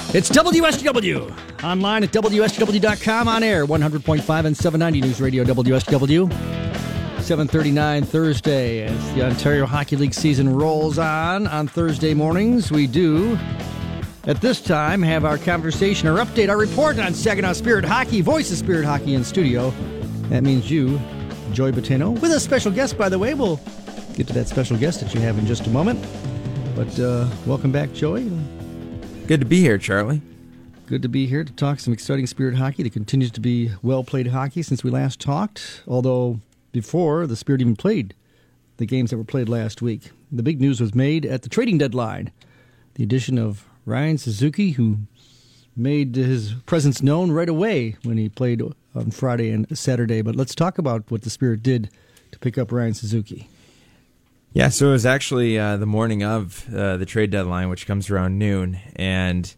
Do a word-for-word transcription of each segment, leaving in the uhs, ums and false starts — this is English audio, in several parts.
It's W S W. Online at W S W dot com, on air, one hundred point five and seven ninety News Radio W S W. seven thirty-nine Thursday as the Ontario Hockey League season rolls on. On Thursday mornings, we do, at this time, have our conversation, our update, our report on Saginaw Spirit Hockey, Voice of Spirit Hockey in studio. That means you, Joey Botteno, with a special guest, by the way. We'll get to that special guest that you have in just a moment. But uh, welcome back, Joey. Good to be here, Charlie. Good to be here to talk some exciting Spirit hockey. It continues to be well-played hockey since we last talked, although before the Spirit even played the games that were played last week. The big news was made at the trading deadline. The addition of Ryan Suzuki, who made his presence known right away when he played on Friday and Saturday. But let's talk about what the Spirit did to pick up Ryan Suzuki. Yeah, so it was actually uh, the morning of uh, the trade deadline, which comes around noon, and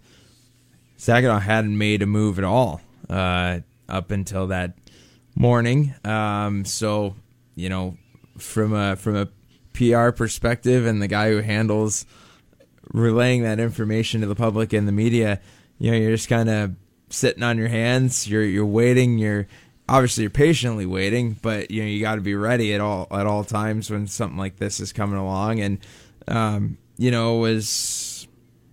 Saginaw hadn't made a move at all uh, up until that morning. Um, so, you know, from a from a P R perspective, and the guy who handles relaying that information to the public and the media, you know, you're just kind of sitting on your hands. You're you're waiting. You're obviously you're patiently waiting, but you know you got to be ready at all at all times when something like this is coming along. And um, you know, it was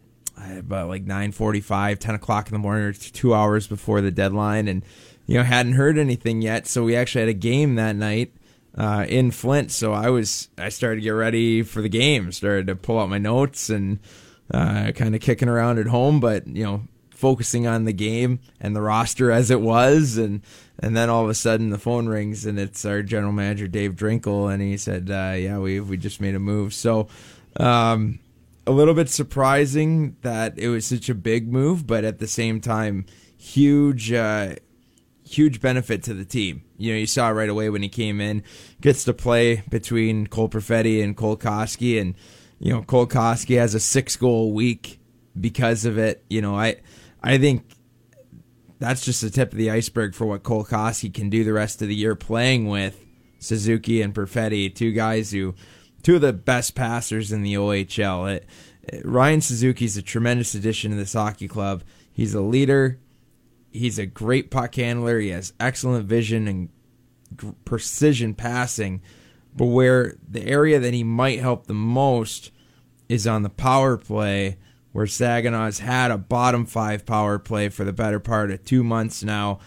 about like nine forty-five, ten o'clock in the morning, or two hours before the deadline, and you know hadn't heard anything yet. So we actually had a game that night uh, in Flint. So I was I started to get ready for the game, started to pull out my notes and uh, kind of kicking around at home, but you know focusing on the game and the roster as it was. And And then all of a sudden the phone rings and it's our general manager, Dave Drinkle, and he said, uh, yeah, we we just made a move. So um, a little bit surprising that it was such a big move, but at the same time, huge uh, huge benefit to the team. You know, you saw right away when he came in, gets to play between Cole Perfetti and Cole Koski, and, you know, Cole Koski has a six-goal week because of it. You know, I I think that's just the tip of the iceberg for what Cole Koski can do the rest of the year playing with Suzuki and Perfetti, two guys who, two of the best passers in the O H L. It, it, Ryan Suzuki's a tremendous addition to this hockey club. He's a leader. He's a great puck handler. He has excellent vision and g- precision passing. But where the area that he might help the most is on the power play, where Saginaw's had a bottom five power play for the better part of two months now.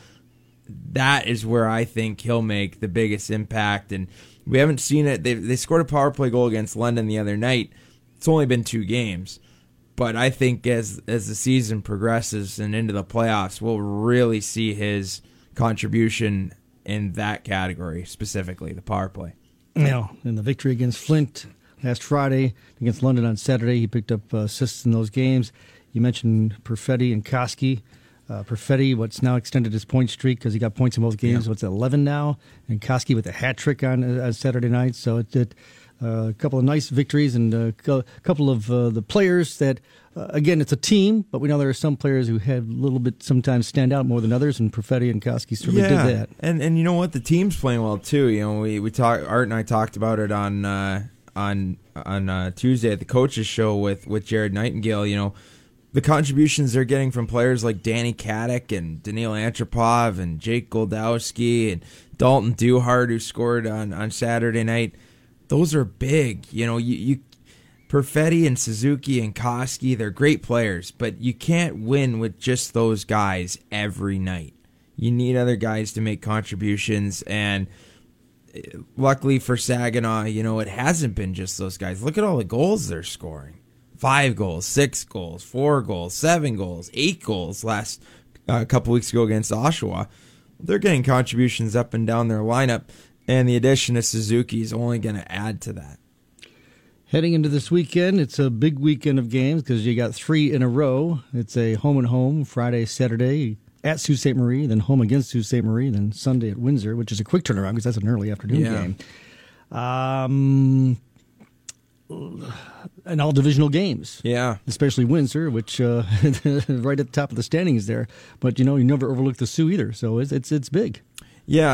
That is where I think he'll make the biggest impact. And we haven't seen it. They they scored a power play goal against London the other night. It's only been two games. But I think as as the season progresses and into the playoffs, we'll really see his contribution in that category, specifically the power play. You know, in the victory against Flint last Friday, against London on Saturday, he picked up uh, assists in those games. You mentioned Perfetti and Koski. Uh, Perfetti, what's now extended his point streak because he got points in both games. Yeah. What's it, eleven now? And Koski with a hat trick on, uh, on Saturday night. So it did uh, a couple of nice victories and a couple of uh, the players that, uh, again, it's a team, but we know there are some players who have a little bit sometimes stand out more than others, and Perfetti and Koski certainly yeah. did that. And and you know what? The team's playing well, too. You know, we, we talk, Art and I talked about it on uh, on on uh, Tuesday at the coaches show with, with Jared Nightingale. You know, the contributions they're getting from players like Danny Kadek and Daniil Antropov and Jake Goldowski and Dalton Duhart, who scored on, on Saturday night, those are big. You know, you, you Perfetti and Suzuki and Koski, they're great players, but you can't win with just those guys every night. You need other guys to make contributions, and luckily for Saginaw, you know, it hasn't been just those guys. Look at all the goals they're scoring. Five goals, six goals, four goals, seven goals, eight goals last uh, a couple weeks ago against Oshawa. They're getting contributions up and down their lineup, and the addition of Suzuki is only going to add to that. Heading into this weekend, it's a big weekend of games because you got three in a row. It's a home and home, Friday, Saturday at Sault Ste. Marie, then home against Sault Ste. Marie, then Sunday at Windsor, which is a quick turnaround because that's an early afternoon yeah. game. Um, and all divisional games. Yeah. Especially Windsor, which uh, right at the top of the standings there. But, you know, you never overlook the Sioux either, so it's it's, it's big. Yeah,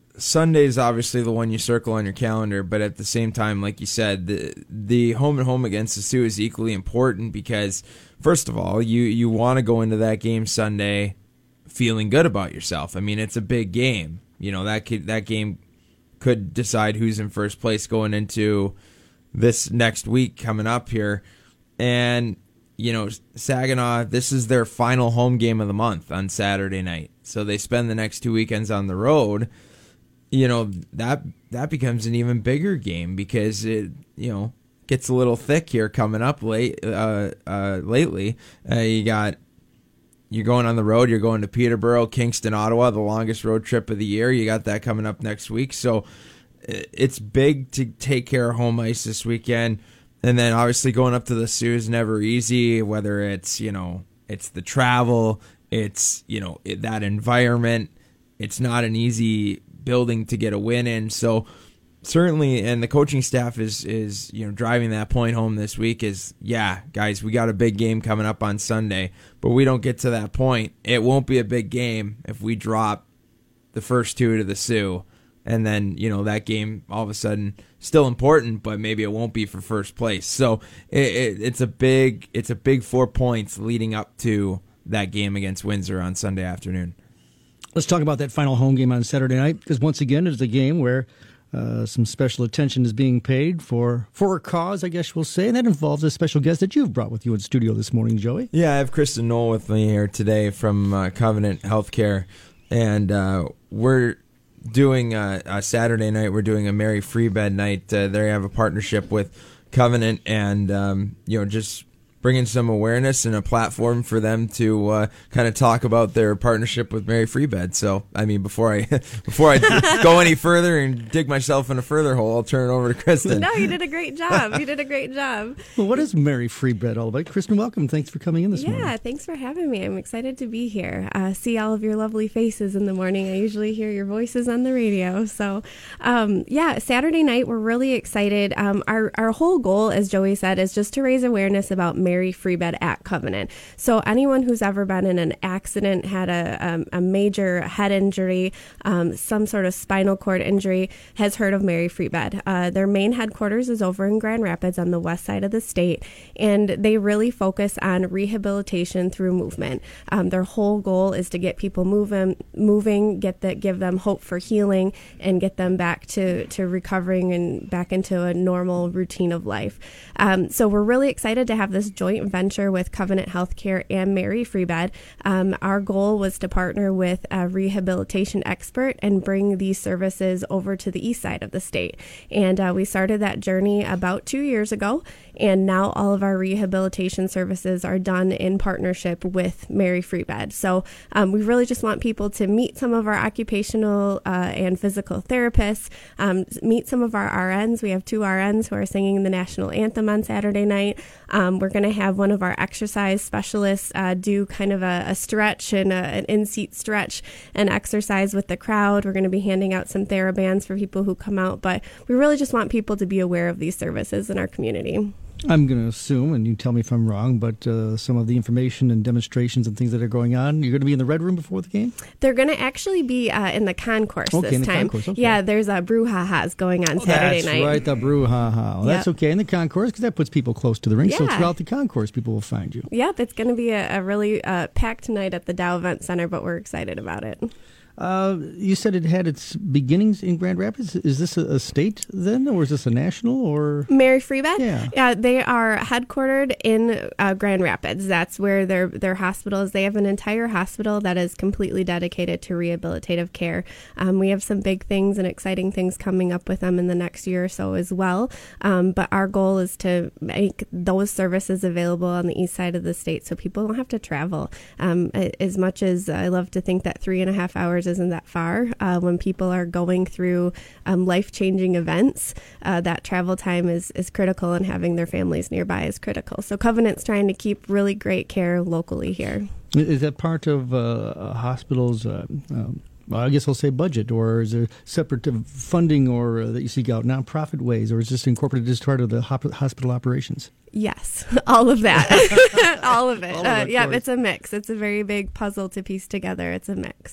Sunday's obviously the one you circle on your calendar, but at the same time, like you said, the the home and home against the Sioux is equally important because, first of all, you, you want to go into that game Sunday feeling good about yourself. I mean, it's a big game. You know, that could, that game could decide who's in first place going into this next week coming up here. And, you know, Saginaw, this is their final home game of the month on Saturday night. So they spend the next two weekends on the road. You know, that that becomes an even bigger game because it, you know, gets a little thick here coming up late uh, uh, lately. Uh, you got, you're going on the road, you're going to Peterborough, Kingston, Ottawa, the longest road trip of the year. You got that coming up next week. So it's big to take care of home ice this weekend. And then obviously going up to the Sioux is never easy, whether it's, you know, it's the travel, it's, you know, it, that environment. It's not an easy building to get a win in. So certainly, and the coaching staff is, is, you know, driving that point home this week is, yeah, guys, we got a big game coming up on Sunday, but we don't get to that point. It won't be a big game if we drop the first two to the Sioux. And then, you know, that game all of a sudden still important, but maybe it won't be for first place. So it, it, it's a big, it's a big four points leading up to that game against Windsor on Sunday afternoon. Let's talk about that final home game on Saturday night, because once again, it's a game where uh, some special attention is being paid for for a cause, I guess we'll say, and that involves a special guest that you've brought with you in studio this morning, Joey. Yeah, I have Kristen Knoll with me here today from uh, Covenant Healthcare, and uh, we're doing uh, a Saturday night. We're doing a Mary Free Bed night. Uh, they have a partnership with Covenant, and um, you know, just bringing some awareness and a platform for them to uh, kind of talk about their partnership with Mary Free Bed. So, I mean, before I before I go any further and dig myself in a further hole, I'll turn it over to Kristen. No, you did a great job. You did a great job. Well, what is Mary Free Bed all about? Kristen, welcome. Thanks for coming in this yeah, morning. Yeah, thanks for having me. I'm excited to be here. Uh, see all of your lovely faces in the morning. I usually hear your voices on the radio. So, um, yeah, Saturday night, we're really excited. Um, our, our whole goal, as Joey said, is just to raise awareness about Mary Free Bed at Covenant. So anyone who's ever been in an accident, had a, um, a major head injury, um, some sort of spinal cord injury, has heard of Mary Free Bed. Uh, their main headquarters is over in Grand Rapids on the west side of the state, and they really focus on rehabilitation through movement. Um, their whole goal is to get people moving, moving, get that, give them hope for healing, and get them back to, to recovering and back into a normal routine of life. Um, so we're really excited to have this joint venture with Covenant Healthcare and Mary Free Bed. Um, our goal was to partner with a rehabilitation expert and bring these services over to the east side of the state. And uh, we started that journey about two years ago, and now all of our rehabilitation services are done in partnership with Mary Free Bed. So um, we really just want people to meet some of our occupational uh, and physical therapists, um, meet some of our R Ns. We have two R Ns who are singing the national anthem on Saturday night. Um, we're going to have one of our exercise specialists uh, do kind of a, a stretch and a, an in-seat stretch and exercise with the crowd. We're going to be handing out some TheraBands for people who come out, but we really just want people to be aware of these services in our community. I'm going to assume, and you tell me if I'm wrong, but uh, some of the information and demonstrations and things that are going on, you're going to be in the Red Room before the game? They're going to actually be uh, in the concourse okay, this in the time. Concourse, okay. Yeah, there's a brouhaha's going on oh, Saturday that's night. That's right, the brouhaha. Well, yep. That's okay in the concourse because that puts people close to the rink. Yeah. So throughout the concourse, people will find you. Yep, it's going to be a, a really uh, packed night at the Dow Event Center, but we're excited about it. Uh, you said it had its beginnings in Grand Rapids. Is this a, a state then, or is this a national? Or Mary Free Bed? Yeah, yeah. They are headquartered in uh, Grand Rapids. That's where their their hospital is. They have an entire hospital that is completely dedicated to rehabilitative care. Um, we have some big things and exciting things coming up with them in the next year or so as well. Um, but our goal is to make those services available on the east side of the state so people don't have to travel. Um, as much as I love to think that three and a half hours isn't that far, uh, when people are going through um, life-changing events, uh, that travel time is, is critical, and having their families nearby is critical. So Covenant's trying to keep really great care locally here. Is that part of uh, a hospital's, uh, um, well, I guess I'll say budget, or is there separate funding or uh, that you seek out nonprofit ways, or is this incorporated as part of the hop- hospital operations? Yes, all of that. all of it. All of uh, it yeah, course. It's a mix. It's a very big puzzle to piece together. It's a mix.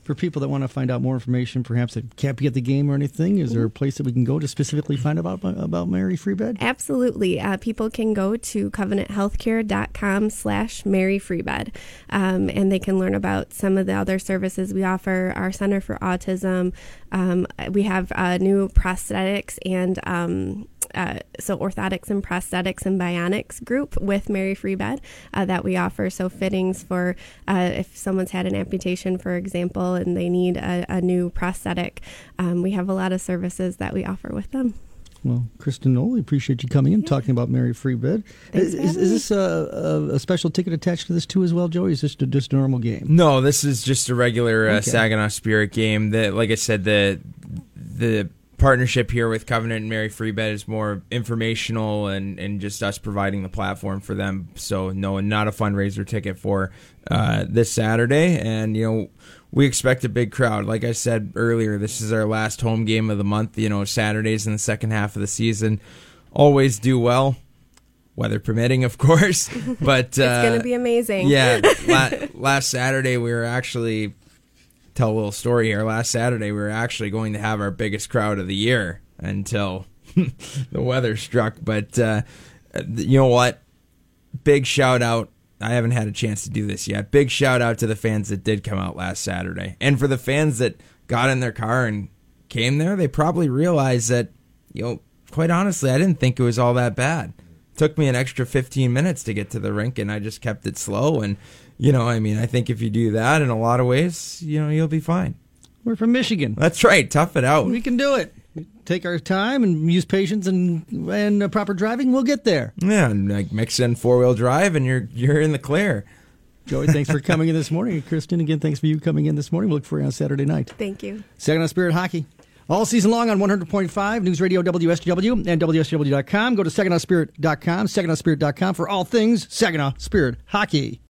For people that want to find out more information, perhaps that can't be at the game or anything, is there a place that we can go to specifically find out about, about Mary Free Bed? Absolutely. Uh, people can go to covenant healthcare dot com slash Mary Free Bed, um, and they can learn about some of the other services we offer. Our Center for Autism, um, we have uh, new prosthetics and um, uh, so orthotics and prosthetics and bionics group with Mary Free Bed uh, that we offer. So fittings for uh, if someone's had an amputation, for example, and they need a, a new prosthetic. Um, we have a lot of services that we offer with them. Well, Kristen Noll, we appreciate you coming in and yeah. talking about Mary Free Bed. Is, is, is this a, a, a special ticket attached to this too as well, Joey? Is this just a normal game? No, this is just a regular uh, Okay. Saginaw Spirit game. That, like I said, the the partnership here with Covenant and Mary Free Bed is more informational and, and just us providing the platform for them. So, no, not a fundraiser ticket for uh, this Saturday. And, you know, we expect a big crowd. Like I said earlier, this is our last home game of the month. You know, Saturdays in the second half of the season always do well, weather permitting, of course. But It's uh, going to be amazing. Yeah, la- last Saturday we were actually, tell a little story here, last Saturday we were actually going to have our biggest crowd of the year until the weather struck. But uh, you know what? Big shout out. I haven't had a chance to do this yet. Big shout out to the fans that did come out last Saturday. And for the fans that got in their car and came there, they probably realized that, you know, quite honestly, I didn't think it was all that bad. It took me an extra fifteen minutes to get to the rink, and I just kept it slow. And, you know, I mean, I think if you do that in a lot of ways, you know, you'll be fine. We're from Michigan. That's right. Tough it out. We can do it. Take our time and use patience and and uh, proper driving. We'll get there. Yeah, and like mix in four wheel drive, and you're you're in the clear. Joey, thanks for coming in this morning. Kristen, again, thanks for you coming in this morning. We'll look for you on Saturday night. Thank you. Saginaw Spirit Hockey. All season long on one hundred point five News Radio W S W and W S W dot com. Go to Saginaw Spirit dot com, Saginaw Spirit dot com for all things Saginaw Spirit Hockey.